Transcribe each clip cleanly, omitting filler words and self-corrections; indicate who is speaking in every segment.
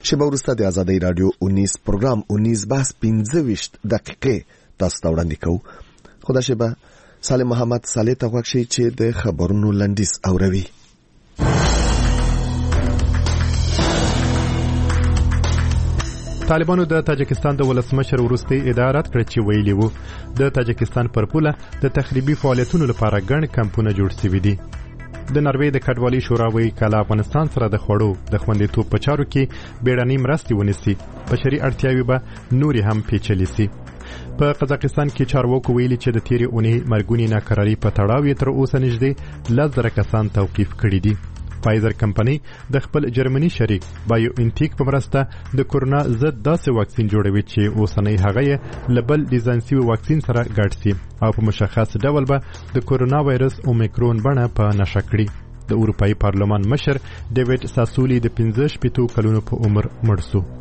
Speaker 1: شیبه وروسته د ازادۍ راډیو 19 پروګرام 19 بحث 15 دقیقې تاسو ته وړاندې کوو. خو دا شیبه سالم محمد صالح ته غوږ شئ چې د خبرونو لنډیز اوروي.
Speaker 2: طالبانو د تاجکستان د ولسمشر وروستي ادارات کړ چې ویلي وو د تاجکستان پر پوله د تخریبي فعالیتونو لپاره ګڼ کمپونه جوړ شوي دي. د نروې د کډوالۍ شورا وایي کله افغانستان سره د خوړو د خوندیتوب په چارو کې بیړنۍ مرستې ونیسي بشري اړتیاوې به نورې هم پیچلې سي. په قزاقستان کې چارواکو ویلي چې د تیرې اونۍ مرګونی ناکراري په تړاو یې تر اوسه نږدې 10,000 کسان توقیف کړي دي. فایزر کمپنۍ د خپل جرمني شریک بایو انټیک په مرسته د کورونا ضد داسې واکسین جوړوي چې اوسنۍ هغه یې له بل ډیزاین شوي واکسین سره ګډ سي او په مشخص ډول به د کورونا وایرس اومیکرون بڼه په نښه کړي. د اروپایي پارلمان مشر ډیوډ ساسولی د 15 کلونو په عمر مړ شو.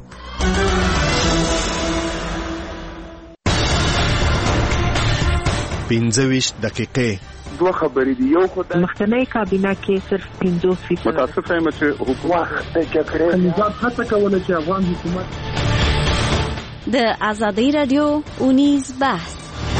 Speaker 1: 15 دقیقې
Speaker 3: دوه خبرې دي. یو خو د
Speaker 4: مخکنی کابینه کې صرف 50%
Speaker 3: متاسفه یم چې حکومت د جګړې
Speaker 5: کنځات هڅه کوله چې افغان حکومت
Speaker 6: د ازادۍ رادیو 19 بحث.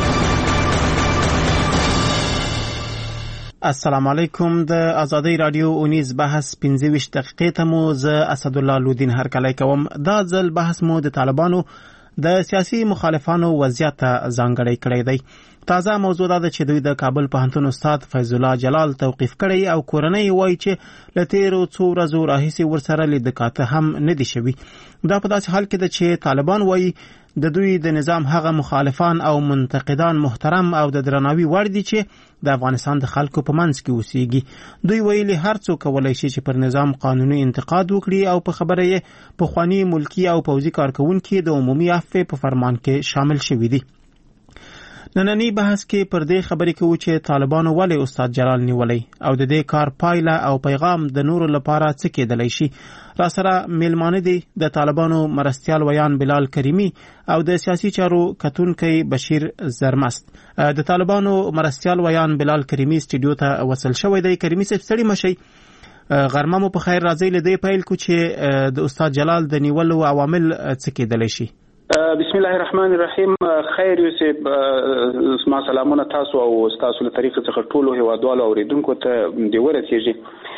Speaker 7: السلام علیکم. د ازادۍ رادیو 19 بحث 15 دقیقې ته مو زه اسدالله لودین هرکلی کوم. دا ځل بحث مو د طالبانو د سیاسي مخالفانو وضعیت ځانګړی کړی دی. تازه موضوع ده چې دوی د کابل پوهنتون استاد فیض الله جلال توقیف کړی او کورنۍ وایي چې له تیرو څو ورځو راهیسې ورسره لیدکاته هم نه دي شوي. دا په داسې حال کې ده چې طالبان وایي د دوی د نظام هغه مخالفان او منتقدان محترم او د درناوي وړ دي چې د افغانستان د خلکو په منځ کې اوسېږي. دوی ویلي هر څوک کولی شي چې پر نظام قانوني انتقاد وکړي او په خبره یې پخواني ملکي او پوځي کارکونکي د عمومي عفو په فرمان کې شامل شوي دي. نننی بحث کې پر دې خبرې کوو چې طالبانو ولې استاد جلال نیولی او د دې کار پایله او پیغام د نورو لپاره څه کېدلی شي. را سره میلمانه دي د طالبانو مرستیال ویان بلال کریمی او د سیاسي چارو کتونکی بشیر زرمست. د طالبانو مرستیال ویان بلال کریمی سټوډیو ته وصل شوی دی. کریمی صاحب ستړي مشئ. غرمه مو په خیر. راځي له دې پیل کو چې د استاد جلال د نیولو عوامل څه کېدلی شي.
Speaker 8: بسم الله الرحمن الرحیم. خیر یوسف، ما سلامونه تاسو او تاسو له طریقې څخه ټولو هیوادوالو اوریدونکو ته دی ورسیږي.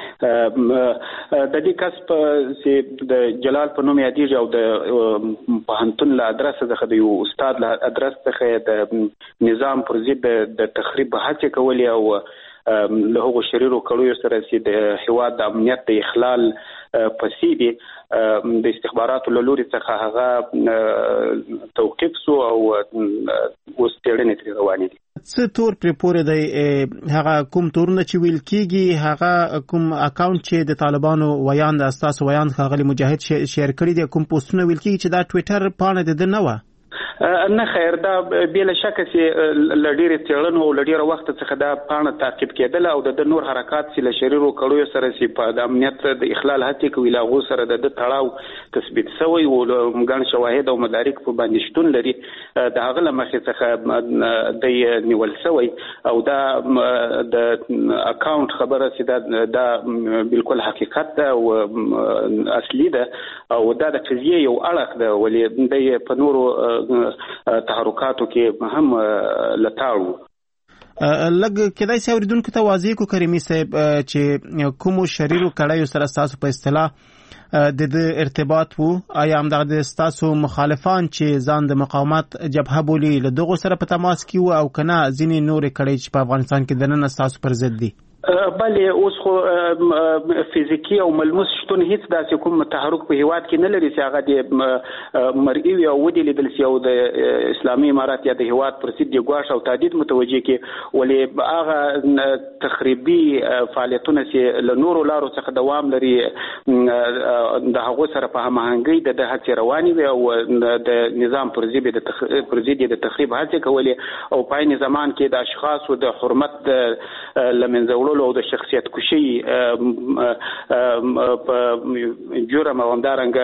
Speaker 8: د دې کسب چې د جلال په نوم یادېږي او د پوهنتون له ادرس څخه د یو استاد له ادرس څخه د نظام پر ضد د تخریب هڅې کولې او له هغو شریرو کړیو سره چې د هیواد د امنیت د اخلال پسې دي د استخباراتو له لوري څخه هغه توقیف سو او اوس څېړنې ترې روانې دي.
Speaker 7: څه تور پرې پورې دی؟ هغه کوم تورونه چې ویل کېږي، هغه کوم اکاونټ چې د طالبانو ویان د استاسو ویان ښاغلي مجاهد شیر کړي دي، کوم پوسټونه ویل کېږي چې دا ټویټر پاڼه د ده نه وه؟
Speaker 8: نه خیر، دا بلا شک چې لډیر څېړنو او لډیر وخت څخه دا پاڼه تعقیب کېدل او د نور حرکات چې له شریرو کړیو سره چې په د امنیت د اخلال هڅې کوي له هغو سره د تړاو تثبیت شوی او ګڼ شواهد او مدارک په باندې شتون لري. د هغه له مخې څخه د نیول شوی او دا د اکاونټ خبره چې دا بالکل حقیقت ده او اصلي ده او دا د قضیې یو اړخ ده، ولې د په نورو تحرکاتو کې هم لټاړو.
Speaker 7: لږ کېدای شي اوریدونکو ته واضح کو کریمي صاحب چې کومو شریرو کړیو سره تاسو په اصطلاح د ارتباط وو، آیا همدغه د تاسو مخالفان چې ځان د مقاومت جبهه بولي له دغو سره په تماس کې وو او کنه ځینې نورې کړۍ چې په افغانستان کې دننه تاسو پر ضد دي؟
Speaker 8: بله اوس خو فزیکی او ملموس شتون هیڅ داسې کوم تحرک په هیواد کې نه لري چې هغه د مرئي وي او ودې لیدل شي او د اسلامي امارات یا د هیواد پر ضد ګواښ او تهدید متوجه کړي، ولې هغه تخریبي فعالیتونه چې له نورو لارو څخه دوام لري د هغو سره په هماهنګۍ د هڅې روانې وي او د نظام پر ضد د تخریب هڅې کولې او په عین زمان کې د اشخاصو د حرمت له منځه وړلو او د شخصیت کشي په جرم او همدارنګه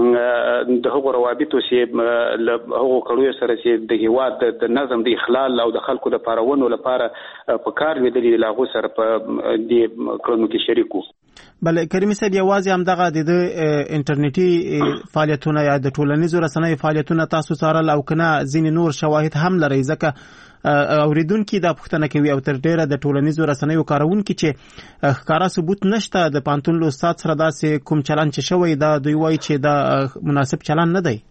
Speaker 8: د هغو روابطو چې له هغو کړیو سره چې د هیواد د نظم د اخلال او د خلکو د پارونو لپاره په کار لیدلي له هغو سره په دې کړنو کې شریک وو.
Speaker 7: بله کریمي صاحب یوازې همدغه د انټرنیټي فعالیتونه یا د ټولنیزو رسنیو فعالیتونه تاسو څارل او کنه ځینې نور شواهد هم لرئ؟ ځکه اوریدونکي دا پوښتنه کوي او تر ډیره د ټولنیزو رسنیو کارونکي چې ښکارا ثبوت نشته د پانتون له استاد سره داسې کوم چلن چې شوی دا دوی وایي چې دا مناسب چلن نه دی.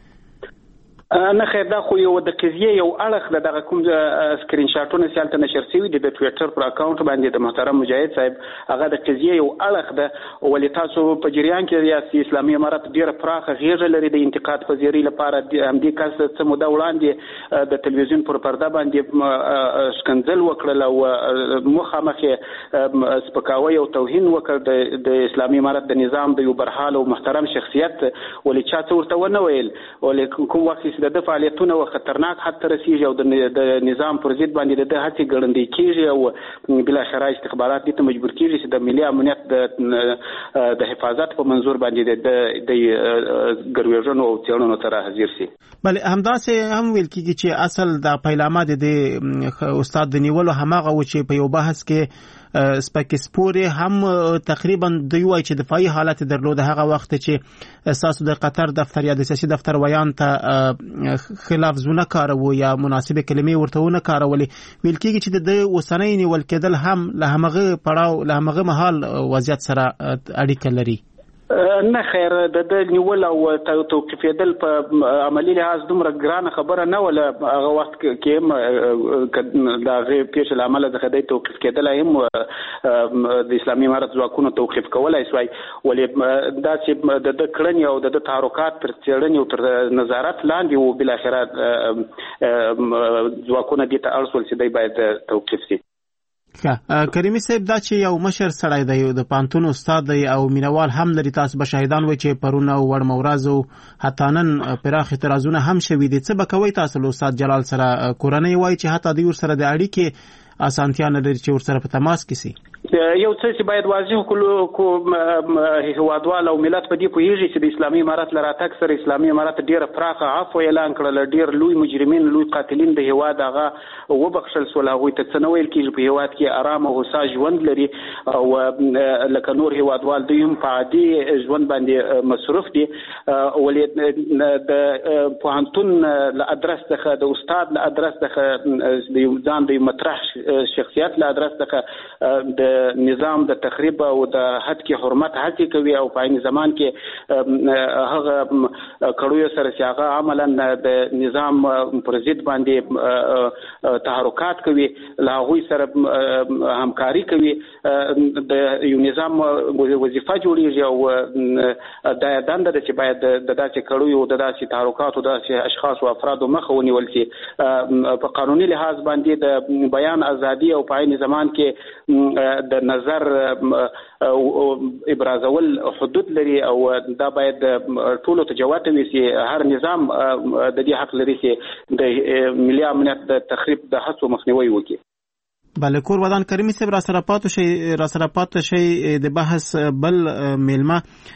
Speaker 8: نه خیر دا خو یو د قضیه یو اړخ دغه کوم سکرین شاټونه سیالته نشر شوی د ټویټر پر اکاونټ باندې د محترم مجاهد صاحب هغه د قضیه یو اړخ ده ولې تاسو په جریان کې ریاست اسلامي امارات ډیره پراخه غیږه لري د انتقاد پذیری لپاره همدې کس څه موده وړاندې د تلویزیون پر پرده باندې شکنځل وکړل او مخامخ سپکاوی او توهین وکړ د اسلامي امارات د نظام د یو برحال او محترم شخصیت ولې چا څه ورته ونه ویل ولې کوم وخت د فعالیتونه و خطرناک حتی رسیږي او د نظام پر ضد باندې د هڅې ګړندې کیږي او بلا شرع استخبارات دې ته مجبور کیږي چې د ملي امنیت د حفاظت په منظور باندې د ګرویژنو او څېړنو سره حاضر شي.
Speaker 7: بله همداسې هم ویل کیږي چې اصل د پیلامه د استاد د نیولو هماغه و چې په یو بحث کې سپکسپوري هم تقریبا دوی وایي چې دفاعي حالت درلود هغه وخت چې اساس د قطر دفتر یا د سیاسي دفتر ویان ته خلاف زونه کارو یا مناسبه کلمې ورته ونه کارولې. ویل کیږي چې د اوسنۍ نیول کېدل هم له همغه پړاو له همغه مهال وضعیت سره اړیکه لري.
Speaker 8: نه خیر د نیول او توقیفېدل په عملی لحاظ دومره ګرانه خبره نه ولا هغه وخت کې دا غیر پیښ العمل د خدای توقیف کېدل هم د اسلامي امارت ځواکونو توقیف کولای شوی ولې دا چې د کړنې او د تحرکات تر څېړنې او تر نظارت لاندې وو بل اخر ځواکونه دې ته اړول چې دی باید توقیف شي.
Speaker 7: کریمي صاحب دا چې یو مشر سړی دی د پانتون استاد دی او مینوال هم لري تاسو به شاهدان وي چې پرونه وړ مورازو حتی نن پراخ اعتراضونه هم شوي دي څه به کوي تاسو له استاد جلال سره کورنۍ وایي چې حتی دوی ورسره د اړیکې اسانتیا نه لري چې ورسره په تماس کې سي؟
Speaker 8: یو څه چې باید واضح کړو هیوادوال او ملت په دې پوهیږي چې د اسلامي امارت لپاره تک سره اسلامي امارت ډیره پراخه عفو اعلان کړل ډیر لوی مجرمین لوی قاتلین د هیواد هغه وبخښل سول هغه ته څه نه ویل کېږي په هیواد کې آرام او هوسا ژوند لري او لکه نور هیوادوال دوی هم په عادي ژوند باندې مصروف دي ولې د پوهنتون له ادرس څخه د استاد له ادرس څخه د ځان د مطرح شخصیت له ادرس څخه د نظام د تخریب او د حد کې حرمت هڅه کوي او په عین زمان کې هغه کړیو سره چې هغه عملاً د نظام پر ضد باندې تحرکات کوي له هغه سره همکاري کوي د یو نظام وظیفه جوړیږي او د دنده چې باید د داسې کړیو د داسې تحرکات او داسې اشخاص او افراد مخه ونیول شي په قانوني لحاظ باندې د بیان ازادي او په عین زمان کې د نظر ابرازول حدود لري او دا باید ټولو ته جوات وي چې هر نظام د دې حق لري چې د ملي امنیت د تخریب د هڅو مخنیوي وکړي.
Speaker 7: بله کور ودان کریمي صاحب را سره پاتې شي د بحث بل میلمه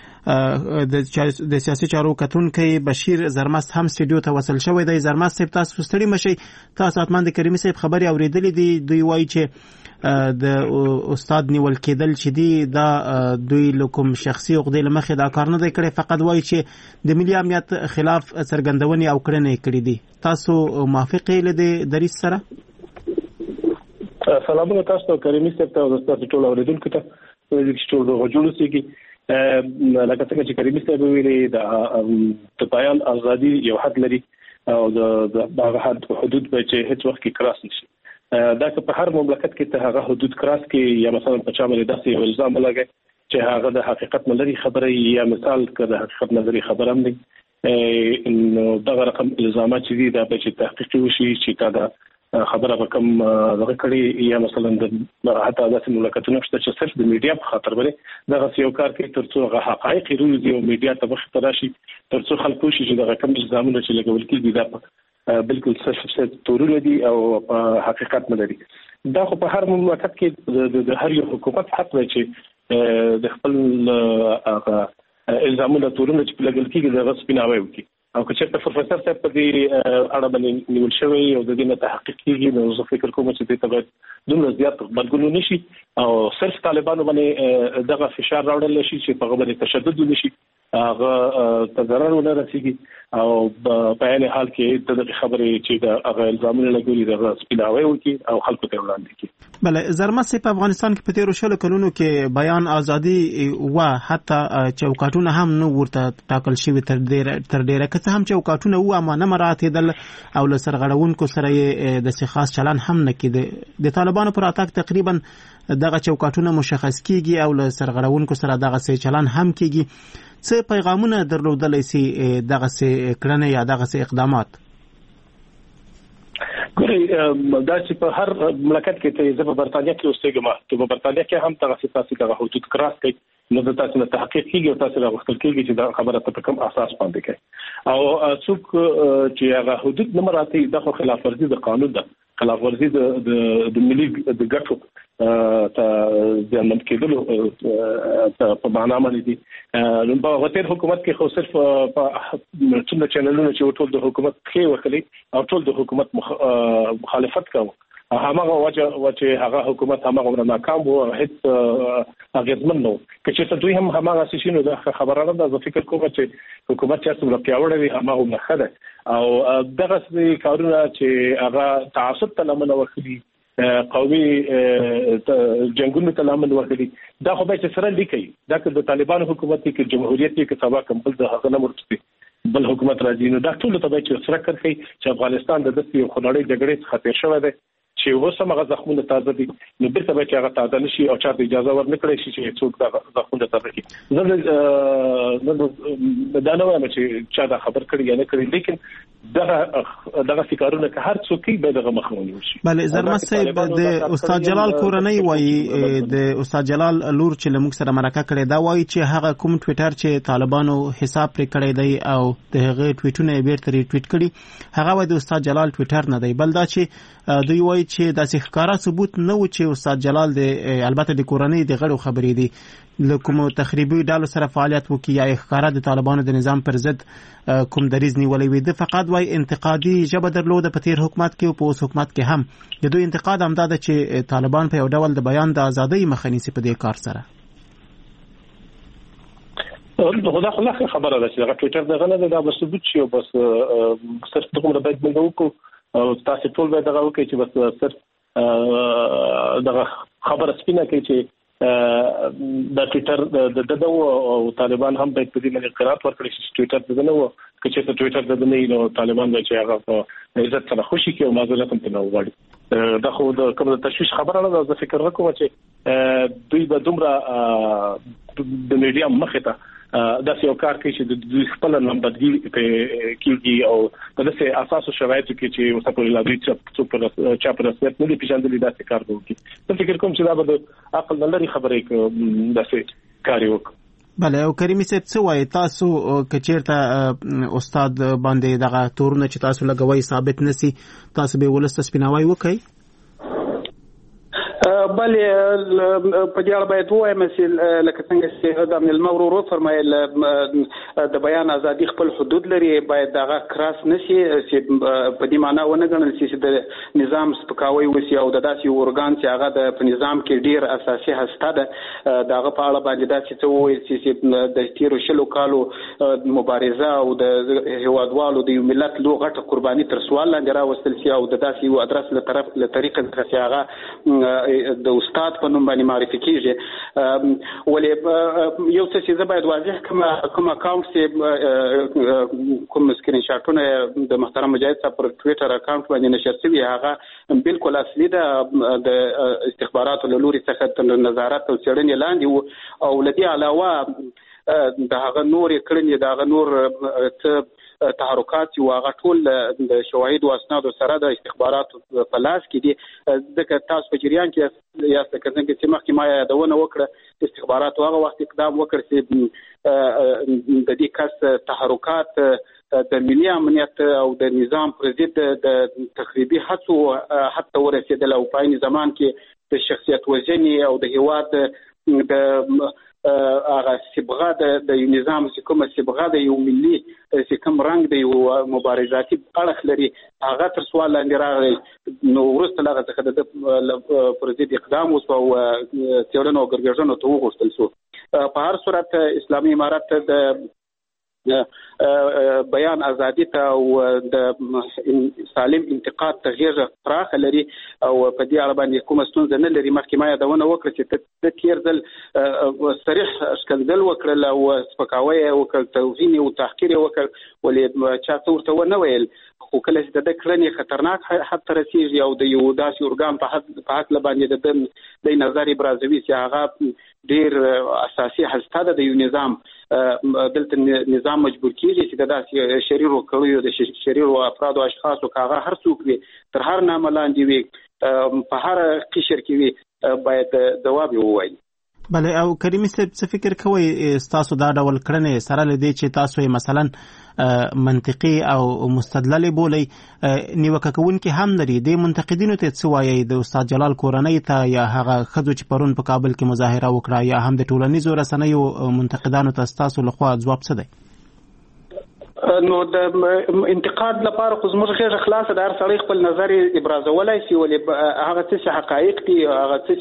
Speaker 7: د سیاسي چارو کتونکي بشیر زرمست هم سټوډیو ته وصل شوی دی. زرمست صاحب تاسو ستړي مشي تاسو اتمن د کریمي صاحب خبري اوریدلې دي دوی وایي چې د استاد نیول کېدل چې دی دا دوی لکم شخصي عقدې لمخې دا کار نه دی کړی فقط وایي چې د ملي امنیت خلاف څرګندونې او کړنې کړې دي. تاسو موافق یې له دې دریځ سره؟
Speaker 5: سلامونه تاسو ته کریمي صاحب ته او تاسو ټول اوریدونکو ته چې ټول غوښتل سيږي لکه څنګه چې کریمي صاحب ویلي د بیان ازادي یو حد لري او د حد حدود به چې هیڅ وخت کې کراس نشي دا که په هر مملکت کې ته هغه حدود کراس کې یا مثلا په چا باندې داسې الزام لګي چې هغه د حقیقت نه لري خبره یا مثال که د حقیقت نه لري خبره هم نه نو دا رقم الزامات چې دي دا به چې تحقیق وشي چې دا خبره به کوم دغه کړي یا مثلا د حتی داسې مملکتونه شته چې صرف د میډیا په خاطر باندې دغه یو کار کوي ترڅو هغه حقایق روزي او میډیا ته مخ ته راشي ترڅو خلکو شي چې دغه کوم الزامونه چې لګول کېږي دا بالکل صرف تورونه دي او حقیقت نه لري. دا خو په هر مملکت کې د هر یو حکومت حق دی چې د خپل الزامونه تورونه چې لګل کېږي د غصبیناوي وکړي او که چېرته پروفیسور صاحب په دې اړه باندې نیول شوی او د دې نه تحقیق کېږي نو زه فکر کوم چې دې ته دومره زیات غبرګون نشي او صرف طالبانو باندې دغه فشار راوړل شي چې په هغه باندې تشدد ونشي هغه تضرر ونه رسیږي او په عین حال کې د خبرې چې د هغه الزامونه لګولي د سپیناوي وکړي او خلکو ته وړاندې کړي.
Speaker 7: بله زرمسي په افغانستان کې په تیرو شلو کلونو کې بیان ازادي و حتی چوکاټونه هم نو ورته ټاکل شوي تر ډیره که څه هم چوکاټونه و اما نه مراعاتېدل او له سرغړونکو سره یې داسې خاص چلن هم نه کېده. د طالبانو پر اتاک تقریبا دغه چوکاټونه مشخص کیږي او له سرغړونکو سره دغه څه چلن هم کیږي. څه پیغامونه درلودلی سي دغه څه کړنې یا دغه څه اقدامات؟
Speaker 5: ګورئ دا چې په هر مملکت کې ته زه په برتانیا کې اوسېږم ته په برتانیا کې هم دغه تاسو دغه حدود کراس کوي نو د تاسو نه تحقیق کیږي او تاسو راغوښتل کیږي چې دا خبره په کوم اساس باندې کوي او څوک چې هغه حدود نه مراعاتي د خلاف ورزي د قانون ده خلاف ورزي د ملي د ګټو ته ځان کېدلو په معنا باندې دي. نو په وتر حکومت کې خو صرف په څومره چینلونو چې ټول د حکومت کې وکړي او ټول د حکومت مخالفت کوي هغه وجه هغه حکومت هغه ناکام وو هیڅ اغیزمن نو که چې دوی هم هغه شینو د خبرانه د فکر کوم چې حکومت چې څومره پیاوړی وي هغه نه خده او دغه کارونه چې هغه تعصب ته لمن ورخلي قومي جنگونو ته لامل ورغلي دا خو به چې سره لیکي دا که د طالبانو حکومت کې جمهوریت کې سبا کمبل د هغه نه مرتبه بل حکومت راځي نو دا ټول ته به چې سره کوي چې افغانستان د دستی خنړې جګړې خطر شوی دی چې اوس هم هغه زخمونه تازه دي نو بیرته به چې هغه تازه نشي او چاته اجازه ورنکړي شي چې څوک دا زخمونه تازه کړي. زه دا نه وایم چې چا دا خبر کړی یا نه کړی لیکن دغه فکرونه که هر څوک به دغه مخاوني وشي.
Speaker 7: بله زرمس صاحب د استاد جلال کورنۍ وایي د استاد جلال لور چې لموږ سره مرکه کړې دا وایي چې هغه کوم ټویټر چې طالبانو حساب پرې کړی دی او د هغه ټویټونه بیرته ریټویټ کړي هغه وایي د استاد جلال ټویټر نه دی بل دا چې دوی وایي چې داسې ښکارا ثبوت نه و چې استاد جلال د البته د کورنۍ د غړو خبرې دي له کومو تخریبي ډالو سره فعالیت وکړي یا ښکارا د طالبانو د نظام پر ضد کوم دریز نیولی وي د فقط وایي انتقادي ژبه درلوده په تیر حکومت کې او په اوس حکومت کې هم د دوی انتقاد همدا ده چې طالبان په یو ډول د بیان د ازادۍ مخه نیسي په دې کار سره.
Speaker 5: خدا خبره ده چې هغه ټویټر دغه نه دا به ثبوت شي او بس صرف دغه باید موږ وکړو او تاسو ټول به دغه وکړي چې بس صرف دغه خبره سپینه کوي چې د ټویټر د او طالبان هم باید په دې باندې قرار ورکړي چې ټویټر د نه و که چې ټویټر د نه نو طالبان به چې هغه په عزت سره خوشي کوي او معذرت هم نه وغواړي. دا خو د کوم تشویش خبره نه ده. زه فکر وکوم چې دوی به دومره د میډیا مخه ته دا یو کار کوي چې د دوی خپل نمبردګي په کېږي او په داسې اساسو شرایطو کې چې وسپوري لا دوی چې چا پر رسمیت نه دي پیژندلي داسې کار کوي. زه فکر کوم چې دا به د عقل نه لري خبرې داسې کار وکړي.
Speaker 7: بله او کریمي صاحب څه وایي تاسو که چېرته استاد باندې دغه تورونه چې تاسو لګوئ ثابت نسی تاسو به ولس ته سپیناوی وکړئ؟
Speaker 8: بله په دې اړه باید ووایم چې لکه څنګه چې د المور ورو فرمایل د بیان ازادي خپل حدود لري باید دغه کراس نشي چې په دې معنی ونه ګڼل شي چې د نظام سپکاوی وسی او د داسې اورګان چې هغه په نظام کې ډیر اساسي هسته ده دغه په اړه باندې دا چې وایي چې د تیرو شلو کالو مبارزه او د هیوادوالو د ملت لو غټه قرباني تر سوال لاندې راوستل شي او د داسې یو ادرس له طریقې څخه هغه د استاد په نوم باندې معرفي کیږي ولې یو څه چې زه باید واضح کوم اکاونټ چې کوم سکرین شاټونه د محترم مجاهد صاحب پر ټویټر اکاونټ باندې نشر شوی هغه بالکل اصلي ده د استخباراتو له لوري څخه تر نظارت او څېړنې لاندې او لدی علاوه د هغه نور کړنې د هغه نور تحرکات او هغه ټول د شواهد او اسناد سره د استخباراتو په لاس کې دي ځکه تاسو په جریان کې یا څنګه چې مخکې ما یادونه وکړه استخباراتو هغه وخت اقدام وکړ چې د دې کس تحرکات د ملي امنیت او د نظام پر ضد د تخریبي هڅو حتی ورسېدل او په عین زمان کې د شخصیت وژنې او د هیواد د هغه صبغه د نظام چې کومه صبغه د یو ملي چې کوم رنګ د یو مبارزاتي اړخ لري هغه تر سوال لاندې راغی نو وروسته هغه څخه د پر ضد اقدام وشو او څېړنو او ګرګژنو ته وغوښتل شو. په هر صورت اسلامي امارت د بیان ازادي ته او د سالم انتقاد ته غیر پراخه لري او په دې اړه باندې کومه ستونزه نه لري. مخکې ما یادونه وکړه چې د تیر ځل صریح ښکنځل وکړل او سپکاوی وکړ توهین او تحقیر وکړ ولې چا څه ورته ونه ویل خو کله چې د کړنې خطرناک حد ته رسیږي او د یو داسې ارګان په حق باندې د نظر ابرازوي چې هغه ډیر اساسي هسته ده د یو نظام دلته نظام مجبور کیږي چې د داسې شریرو کړیو د شریرو افراد او اشخاصو کاغه هر څوک وي تر هر نامه لاندې وي په هر قشر کې وي باید جواب ووایي.
Speaker 7: بله او کریمي صاحب څه فکر کوئ تاسو دا ډول کړنې سره لدی چې تاسو یې مثلا منطقي او مستدلل بولئ نیوکه کوونکي هم لري د منتقدینو ته څه وایي د استاد جلال کورنۍ ته یا هغه ښځو چې پرون په کابل کې مظاهره وکړه یا هم د ټولنیزو رسنیو منتقدانو ته ستاسو لخوا ځواب څه دی؟
Speaker 8: نو د انتقاد لپاره خو زموږ غیر خلاصه د هر سړی خپل نظر ابرازولای شي ولې هغه څه حقایق دي هغه څه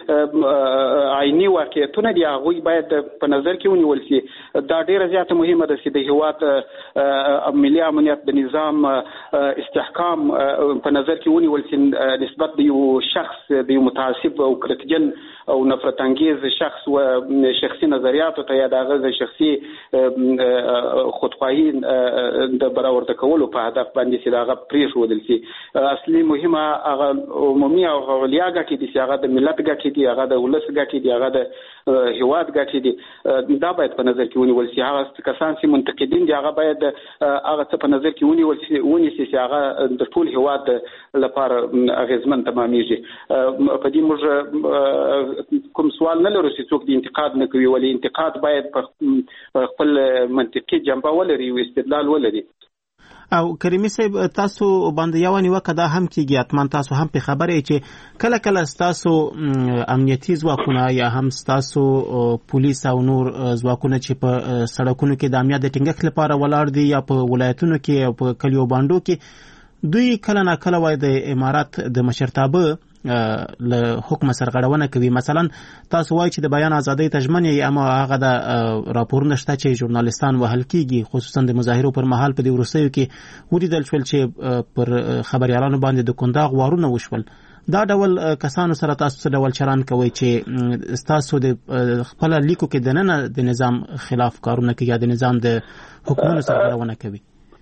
Speaker 8: چې عیني واقعیتونه دي هغه باید په نظر کې ونیول شي. دا ډیره زیاته مهمه ده چې د هیواد ملي امنیت د نظام استحکام په نظر کې ونیول شي نسبت د یو شخص د یو متعصب او کرکجن او نفرت انگیز شخص و شخصي نظریاتو ته یا د شخصي خودخواهی د برابر کولو په هدف باندې چې هغه پریښودل شي. اصلي مهمه هغه عمومي او غولیا ګټې دي چې هغه د ملت ګټې دي هغه د ولس ګټې دي هغه د هیواد ګټې دي دا باید په نظر کې ونیول شي. هغه کسان چې منتقدین دي هغه باید هغه څه په نظر کې ونیول شي چې هغه د ټول هیواد لپاره اغیزمن تمامېږي. په دې موږ کوم سوال نه لرو چې څوک د انتقاد نه کوي ولې انتقاد باید په خپل منطقي جنبه ولري استدلال ولري.
Speaker 7: او کریمي صاحب تاسو باندې یو نیوکه دا هم کیږي اتمان تاسو هم په خبره چې کله کله تاسو امنیتي ځواکونه یا هم تاسو پولیس او نور ځواکونه چې په سړکونو کې د امنیت د ټینګښت لپاره ولاړ دي یا په ولایتونو کې او په کلیو باندو کې دوی کله نه کله وای د امارات د مشرتابه له حکم سرغړونه کوي. مثلا تاسو وایي چې د بیان ازادۍ تضمین یې اما هغه د راپورونه شته چې ژورنالیستان وهل کیږي خصوصا د مظاهرو پر مهال په دې وروستیو کې ولیدل شول چې پر خبريالانو باندې د کنداغ وارونه وشول. دا ډول کسانو سره تاسو ډول چلند کوي چې تاسو د خپل لیکو کې د نن د نظام خلاف کارونه کوي یا د نظام د حکومت سرغړونه کوي.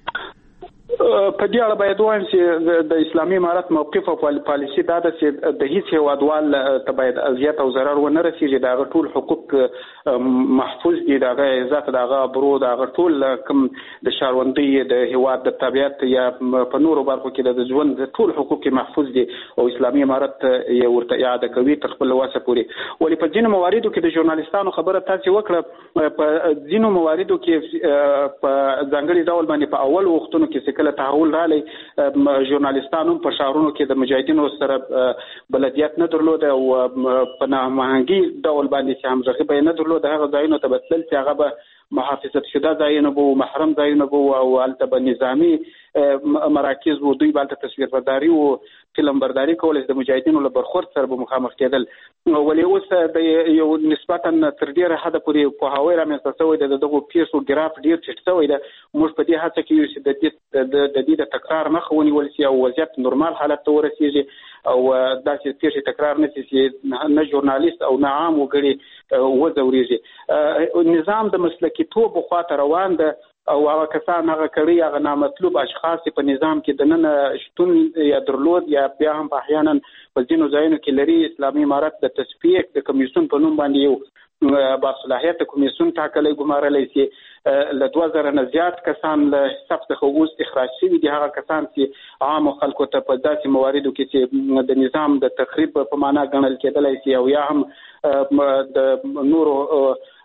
Speaker 8: په دې اړه باید وایم چې د اسلامي امارت موقف او پالیسي دا ده چې د هیڅ هیوادوال ته باید اذیت او ضرر ونه رسیږي. دا ټول حقوق محفوظ دي دا عزت دا برو دا ټول کوم د شاروندۍ د هیواد د طبيعت یا په نورو برخو کې د ژوند ټول حقوق محفوظ دي او اسلامي امارت یې ورته اعاده کوي تر خپل واسه پوري. ولې په ځینو مواردو کې د ژورنالیستانو خبره تاسو وکړه په ځینو مواردو کې په ځانګړي ډول باندې په اول وختونو کې څه تحول رالی ژورنالیستانو په شهرونو کې د مجاهدینو سره بلدیت نه درلود او په نامهنګي ډول باندې چې همغږي به نه درلود هغه ځایونو ته بدلل چې هغه به محافظت شده ځایونه بو محرم ځایونه بو او البته به نظامی مراکز وو دوی بالته تصویر برداری او فلم برداری کول د مجاهدینو له برخورد سره به مخامخ کېدل. ولې اوس د یو نسبتا تر ډیره حد پورې په هواوی رامنځته شوی د دغه پیسو ګراف ډیر چټ شوی ده. موږ په دې هڅه کې یو چې د دې د تکرار مخه ونیول شي او وضعیت نورمال حالت ته ورسیږي او داسې پیښې تکرار نه شي چې نه ژورنالیست او نه عام وګړي وځوريږي. نظام د مسلکي توب خواته روان ده او هغه کسان هغه کړي هغه نامطلوب اشخاص په نظام کې د نن شتون یا درلود یا بیا هم احیانا په ځینو ځایونو کې لري. اسلامي امارت د تصفیه د کمیسیون په نوم باندې یو باصلاحیت کمیسیون ټاکلی ګمارلی شي له 2000 نه زیات کسان له حساب څخه اوس اخراج شوي دي. هغه کسان چې عام خلکو ته په داسې مواردو کې چې د نظام د تخریب په معنا ګڼل کېدلی شي او یا هم د نورو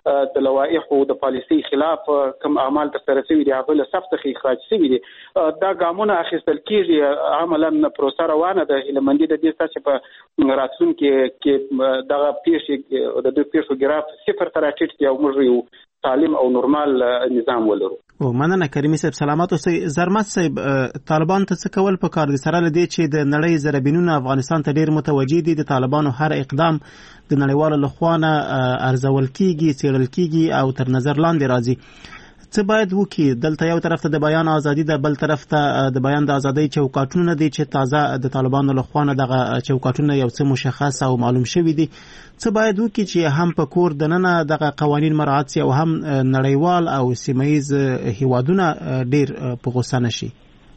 Speaker 8: د لوائح او د پالیسي خلاف کوم اعمال ترسره شوي دي هغه له صف څخه اخراج شوي دي. دا ګامونه اخیستل کیږي، عملاً پروسه روانه ده. هیلمندي د دې څخه په راتلونکي کې دغه پیښې د دې پیښو ګراف صفر ته راټیټ شي او موږ یو سالم او نورمال نظام ولرو.
Speaker 7: او مننه کریمي صاحب، سلامات اوسئ. زرمت صاحب، طالبان ته څه کول پکار دي سره لدی چې د نړۍ زربینونه افغانستان ته ډیر متوجي دي؟ د طالبانو هر اقدام د نړیوالو لخوا ارزول کیږي، څیړل کیږي او تر نظر لاندې راځي. څه باید وکړي؟ دلته یو طرف ته د بیان ازادي ده، بل طرف ته د بیان د ازادۍ چوکاټونه دي چې تازه د طالبانو لخوا دغه چوکاټونه یو څه مشخص او معلوم شوي دي. څه باید وکړي چې هم په کور دننه دغه قوانین مراعات شي او هم نړیوال او سیمه‌ییز هیوادونه ډیر په غوسه نشي؟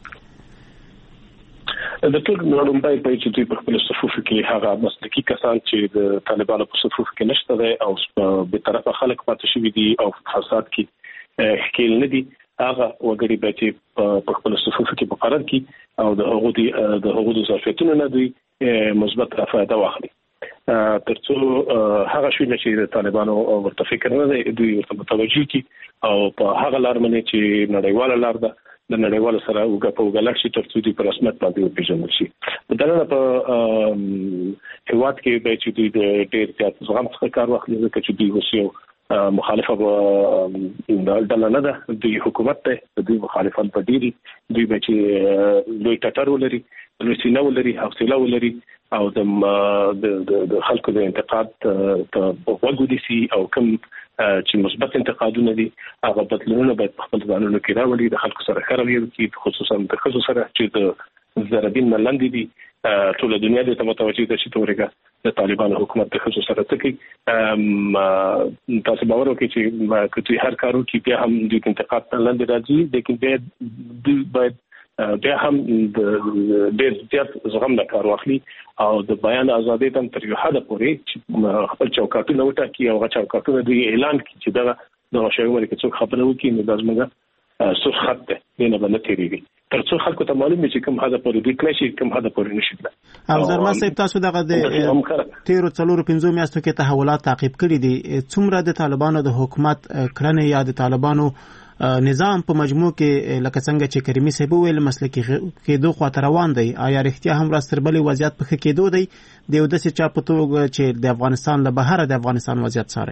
Speaker 5: د ټول نړۍ په چې دوی په خپل صفوف کې هغه مسلکي کسان چې د طالبانو په صفوف کې نشته دي او به طرفه خلک پاتې شوي دي او فساد کې ښکیل نه دي، هغه وګړي به چې په خپل صفوف کې مقرر کی او د هغو د ظرفیتونو نه دوی مثبت فائدہ واخلي. ترڅو هغه شوی چې د طالبانو ورته فکر نه دی، دوی ورته متوجي کی او په هغه لار باندې چې نړیواله لار ده د نړیوالو سره وګړي شي ترڅو دوی په رسمیت باندې وپیژندل شي. بدلنه په هیواد کې به چې دوی د ډېر زیات زغم څخه کار واخلي، ځکه چې دوی وسیو مخالفه ډله نه ده، دوی حکومت ته دوی مخالفان په ډیری، دوی به چې لوی ټټر ولري، لوی سینه ولري، حوصله ولري او د خلکو د انتقاد ته وګوري سي او کوم چې مثبت انتقادونه دي هغه بدلونونه باید په خپل ځانونو کې راولي، د خلکو سره ښه رویه وکړي، خصوصا د ښځو سره چې د زربین ملندې دي. ټول دنیا د متوجي ده چې تورګه د طالبانو حکومت د خصوص سره تکي تاسو باور وکړئ چې کله هر کارو کې بیا هم د انتقاد لاندې راځي، لیکن بیا هم د ډېر زیات زغم نه کار واخلي او د بیان ازادي تم تر یو حد پورې چې خپل چوکاټونه وټاکي او چوکاټونه د اعلان کې چې دغه شی ولې کې څوک خبره وکړي نو د زمګه سر خط ده نه باندې تیریږي ترڅو خلکو ته معلوم وي چې کوم حدا پورې د کلاشي کوم حدا پورې نشي تل.
Speaker 7: او زرما صاحب تاسو دغه د 13 میاشتو کې تحولات تعقیب کړي دي، څومره د طالبانو د حکومت کړنې یا د طالبانو نظام په مجموع کې لکه څنګه چې کریمي صاحب ویل مسلکي کېدو خاطر روان دی، آیا رښتیا هم راستربلې وضعیت په کېدو دی د یو داسې چا په توګه چې د افغانستان له بهر د افغانستان وضعیت ساري؟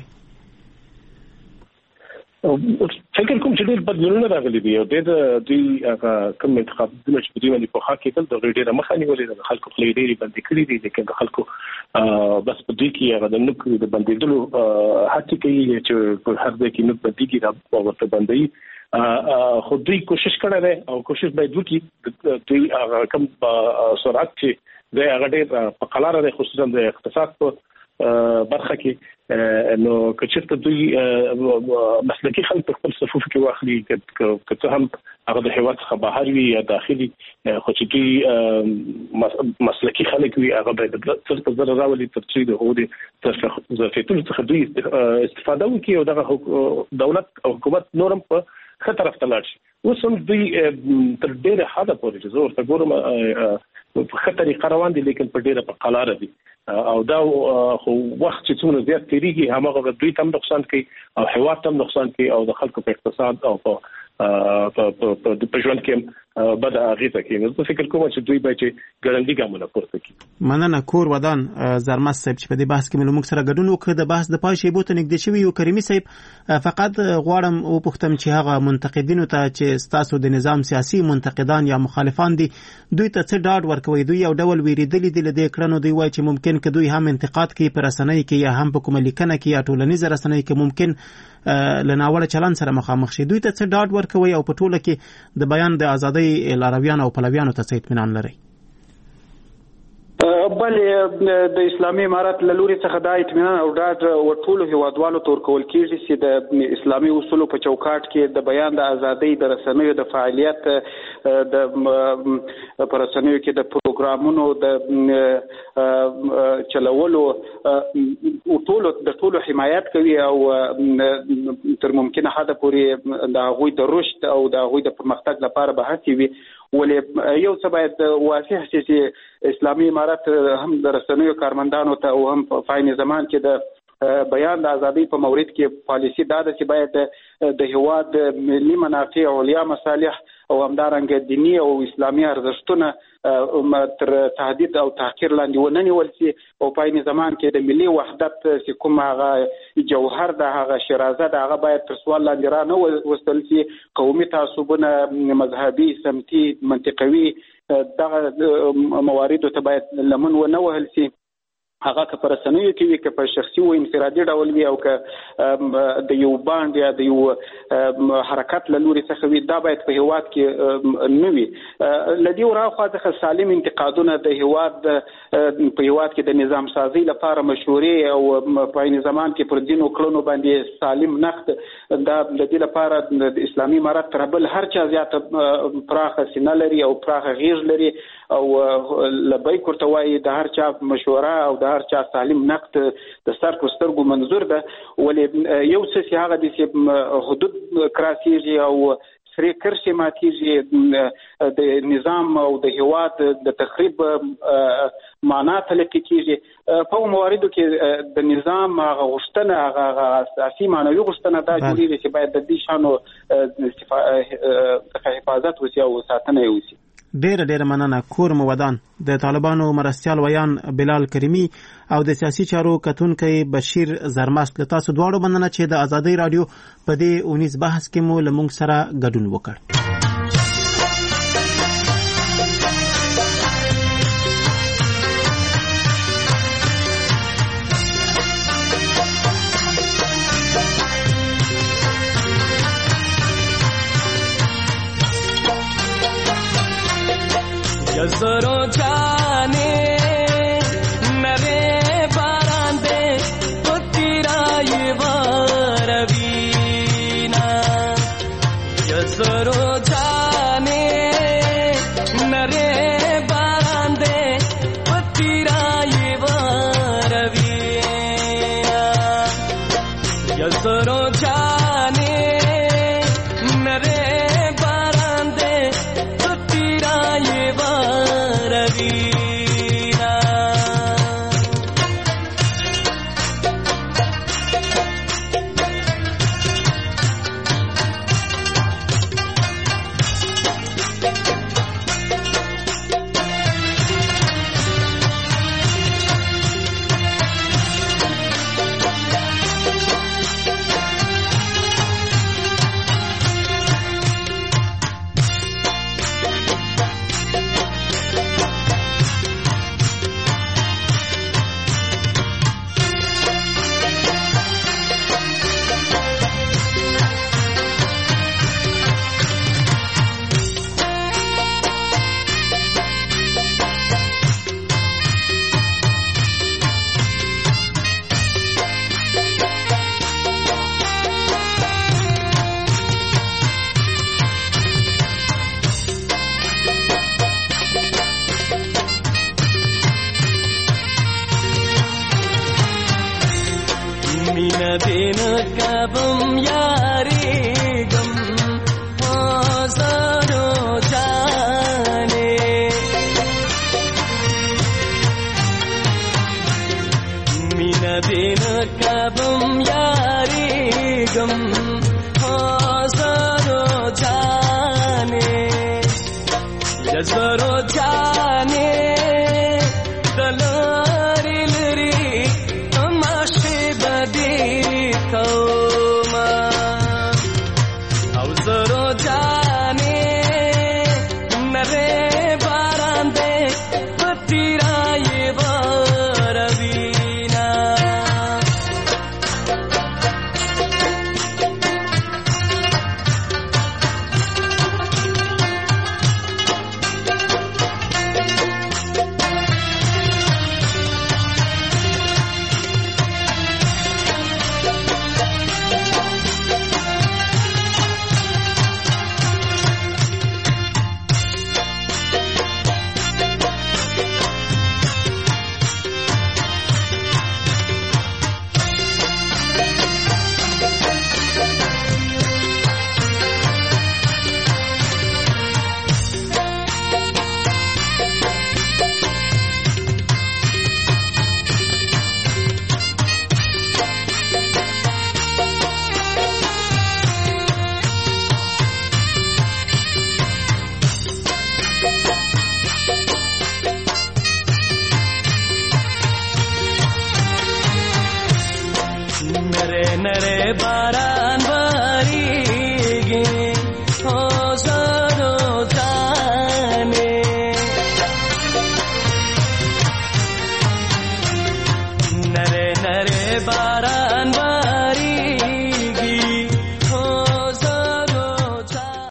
Speaker 5: فکر کوم چې ډېر بدلونونه راغلي دي او دوی کوم انتخابونه چې دوی باندې په حق کې تل د ډېر مخاني ولې د خلکو خپل ډېری باندې کړی دي، لیکن د خلکو بس په دې کې هغه د نوک د بندیدلو هڅه کوي چې په هر ځای کې نوک بنديږي دا ورته بندي خو دوی کوشش کړی دی او کوشش باید وکړي. دوی هغه کوم سرعت چې د هغه ډېر په قلاره دی، خصوصا د اقتصاد په برخه کې نو کچته دوی مسلکي خلک په خپل صفوف کې واخلي که هم هغه د هیواد څخه بهر وي یا داخلي، خو چې دوی مسلکي خلک وي هغه باید څه څه راولي ترڅو د هغوی ظرفیتونو څخه دوی استفاده وکړي او دغه دولت او حکومت نورم په ښه طرف ته لاړ شي. اوس هم دوی تر ډېره حده پورې چې زه ورته ګورم په ښه طریقه روان دي، لیکن په ډېره په قلاره دي او دا خو وخت چې څومره زیات تیریږي هماغه دوی تم نقصان کوي او هیواد تم نقصان کوي او د خلکو په اقتصاد او په ژوند کې بد اغیزه کوي. نو فکر کوم چې دوی باید ګړندي ګامونه پورته کړي.
Speaker 7: مننه کور ودان زرمت صاحب چې په دې بحث کې موږ سره ګډون وکړ. د بحث د پای شی بوته نږدې شوی یو کریمي صاحب فقط غواړم او پوښتم چې هغه منتقدینو ته چې تاسو د نظام سیاسي منتقدان یا مخالفان دي دوی ته څه ډاډ ورکوي؟ دوی یو ډول ویریدلي دي لدې کړنو، دوی وایي چې ممکن که دوی هم انتقاد کوي پر رسنۍ کې یا هم په کومه لیکنه کې یا ټولنیزه رسنۍ کې ممکن لناوړه چلن سره مخامخ شي، دوی ته څه ډاډ ورکوي او په ټوله کې د بیان د ازادۍ لارویان او پلویانو ته څه اطمینان لري؟
Speaker 8: بلې د اسلامي امارت له لوري څخه دا اطمینان او ډاډ ورټولو هیوادوالو ته ورکول کېږي چې د اسلامي اصولو په چوکاټ کې د بیان د ازادۍ د رسنیو د فعالیت د په رسنیو کې د پروګرامونو د چلولو ټولو حمایت کوي او تر ممکنه حده پورې د هغوی د رشد او د هغوی د پرمختګ لپاره به هڅې وي. ولې یو څه باید واضح شي چې اسلامي امارت هم د رسنیو کارمندانو ته او هم په عین زمان کې د بیان د ازادي په مورید کې پالیسي دا ده چې باید د هیواد ملي منافع او علیا مصالح او همدارنګه دینی او اسلامي ارزښتونه تر تهدید او تحقیر لاندې وننیول شي او په عین زمان کې د ملي وحدت چې کوم هغه جوهر د هغه شرازه د هغه باید تر سوال لاندې را نه وستل شي. قومي تعصبونه، مذهبي، سمتي، منطقوي دغه مواردو ته باید لمن ونه وهل شي. هغه که پر رسنیو کې وي، که په شخصي او انفرادي ډول وي، او که د یو باند یا د یو حرکت له لوري څخه وي، دا باید په هیواد کې نه وي. لدی وراخوا څخه سالم انتقادونه د هیواد په هیواد کې د نظام سازي لپاره مشورې او په عین زمان کې پر دین او کړنو باندې سالم نقد دا د دې لپاره د اسلامي امارت تر بل هر چا زیاته پراخه سینه لري او پراخه غیږ لري او لبیک ورته وایي د هر چا مشوره او د هر چا سالم نقد د سر کو سترګو منظور ده. ولې یو څه چې هغه د حدود کراسيږي او سری کرشي ماتيږي د نظام او د هیواد د تخریب معنا تلقي کیږي. په مواردو کې د نظام هغه غوښتنه هغه اساسي معنوي غوښتنه دا جوړیږي چې باید د دې شانو حفاظت وشي او ساتنه وشي.
Speaker 7: ډېر مننه. کور مودان د طالبانو مرستيال ویان بلال کریمی او د سیاسي چارو کتونکي بشیر زرماست له تاسو دواړو مننه چې د ازادي رادیو په دې اونیز بحث کې مو لمونږ سره ګډون وکړ.
Speaker 9: जरो जाने नरे बारांदे तो तेरा ये वारवीना जरो जाने नरे